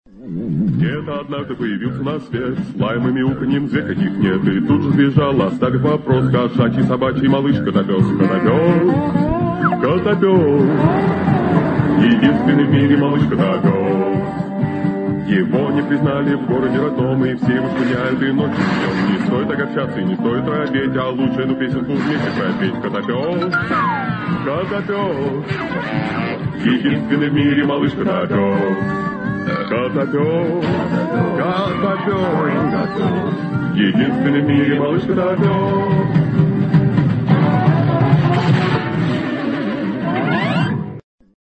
Где-то однажды появился на свет, с лаем и мяуканьем зверь каких нет, и тут же сбежал, оставив вопрос, кошачий, собачий, малыш, котопес, котопес, котопес, единственный в мире малыш котопес. Его не признали в городе родном, и все его шпыняют и ночью днем. Не стоит огорчаться и не стоит робеть, а лучше эту песенку вместе пропеть. Котопес, котопес, единственный в мире малыш котопес. Котопес, котопес, единственный в мире малыш котопес.